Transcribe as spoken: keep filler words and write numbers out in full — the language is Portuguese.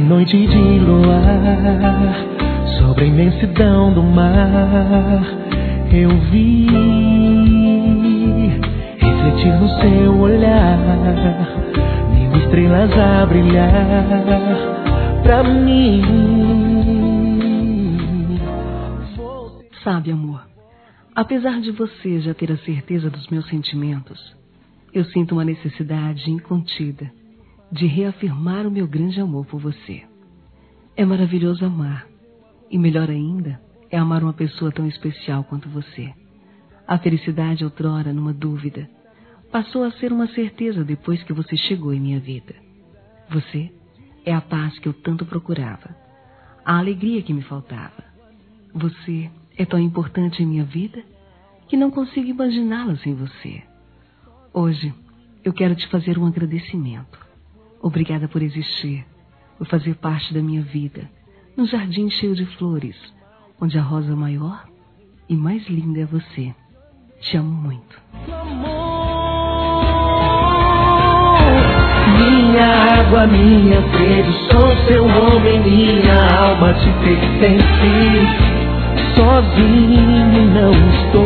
noite de luar, sobre a imensidão do mar, eu vi refletir no seu olhar mil estrelas a brilhar pra mim. Sabe, amor, apesar de você já ter a certeza dos meus sentimentos, eu sinto uma necessidade incontida de reafirmar o meu grande amor por você. É maravilhoso amar, e melhor ainda é amar uma pessoa tão especial quanto você. A felicidade outrora, numa dúvida, passou a ser uma certeza depois que você chegou em minha vida. Você é a paz que eu tanto procurava, a alegria que me faltava. Você é tão importante em minha vida que não consigo imaginá-la sem você. Hoje eu quero te fazer um agradecimento. Obrigada por existir, por fazer parte da minha vida, num jardim cheio de flores, onde a rosa maior e mais linda é você. Te amo muito. Minha água, minha sede, sou seu homem, minha alma te pertence. Sozinho não estou.